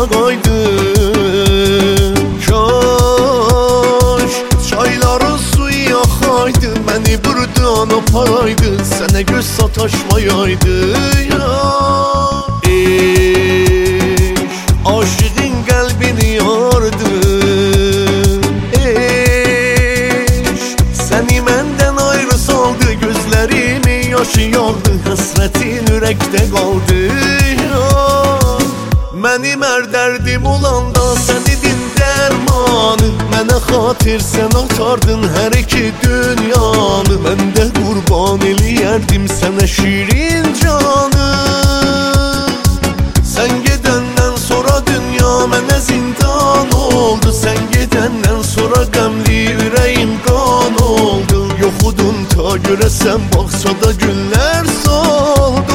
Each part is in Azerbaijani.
qaydı. Kaş çayların suyu axaydı, məni buradan aparaydı, sənə göz sataşmayaydı. Aşığın qəlbini yardı, səni məndən ayrı saldı, gözlərimi yaşı yağdı, həsrətin ürəkdə qaldı. Mənim hər dərdim olanda sən idin dərmanı, mənə xatir sən atardın hər iki dünyanı. Mən də qurban eləyərdim sənə şirin canı. Sən gedəndən sonra dünya mənə zindan oldu, sən gedəndən sonra qəmli ürəyim qan oldu. Yoxudun ta görəsən bağçada günlər soldu.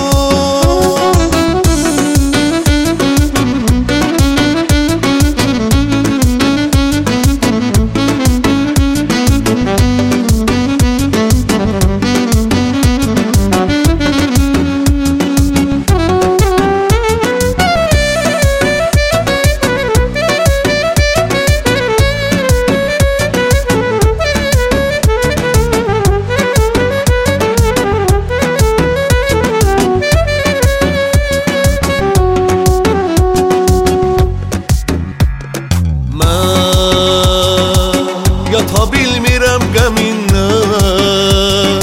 Yata bilmirəm qəmindən,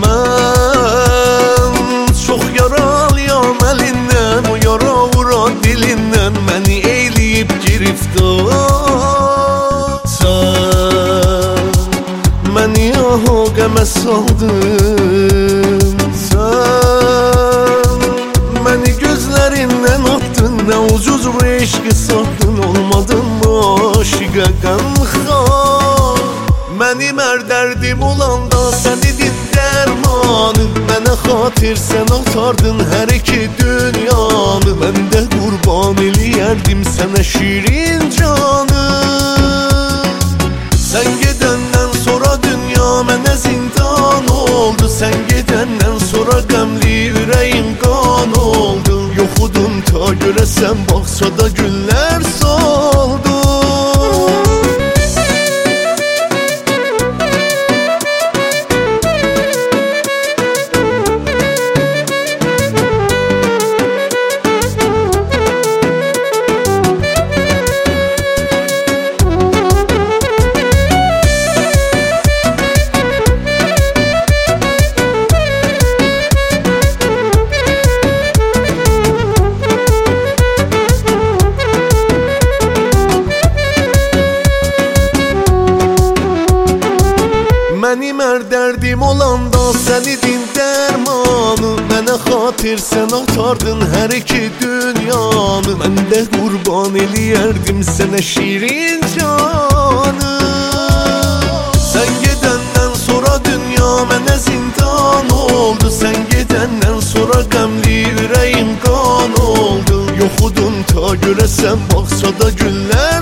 mən çox yaralıyam əlindən, o yara vuran dilindən məni eyləyib giriftar. Sən məni o qəmə saldın, sən məni gözlərindən atdın, nə ucuz bu eşqi satdın, olmadın mı aşiqə qəmxar. Mənim hər dərdim olanda sən idin dərmanı, mənə xatir sən atardın hər iki dünyanı. Mən də qurban eləyərdim sənə şirin canı. Sən gedəndən sonra dünya mənə zindan oldu, sən gedəndən sonra qəmli ürəyim qan oldu. Yoxudun ta görəsən bağçada günlər soldu. Mənim hər dərdim olanda sən idin dərmanı, mənə xatir sən atardın hər iki dünyanı. Mən də qurban eləyərdim sənə şirin canı. Sən gedəndən sonra dünya mənə zindan oldu, sən gedəndən sonra qəmli ürəyim qan oldu. Yoxudun ta görəsən bağçada günlər